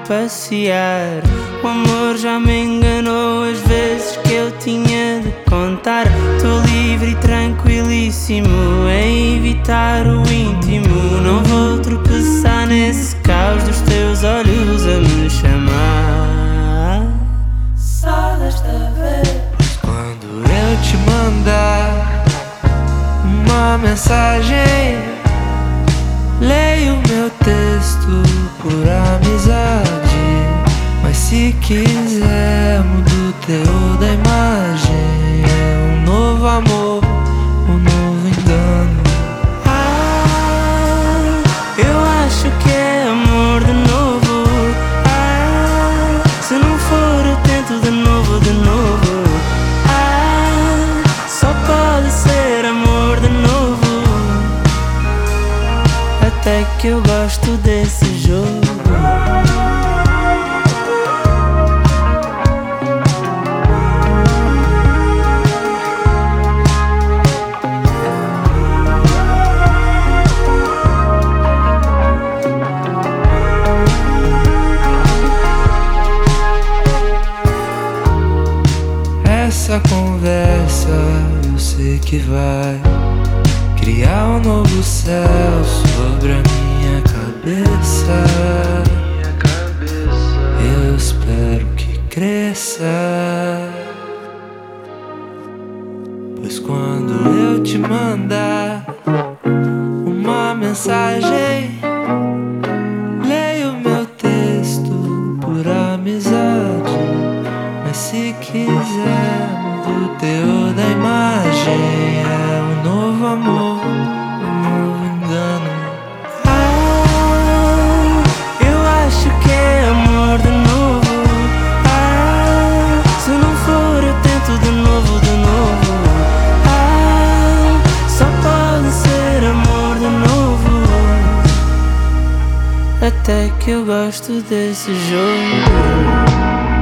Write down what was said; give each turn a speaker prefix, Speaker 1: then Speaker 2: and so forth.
Speaker 1: passear. O amor já me enganou as vezes que eu tinha de contar. Tô livre e tranquilíssimo em evitar o íntimo. Não vou tropeçar nesse caos dos teus olhos a me chamar. Só desta vez.
Speaker 2: Quando eu te mandar uma mensagem, leio meu texto por amizade. Mas se quiser, mudo o teor da imagem. É um novo amor, um novo engano.
Speaker 1: Eu acho que é amor de novo. Se não for eu tento de novo, de novo. Só pode ser amor de novo. Até que eu gosto desse jogo.
Speaker 2: Essa conversa eu sei que vai criar um novo céu sobre a minha cabeça. Eu espero que cresça, pois quando eu te mandar uma mensagem, leio meu texto por amizade. Mas se quiser, mudo o teor da imagem. É um novo amor, um novo engano.
Speaker 1: Eu acho que é amor de novo. Se não for eu tento de novo, de novo. Só pode ser amor de novo. Até que eu gosto desse jogo.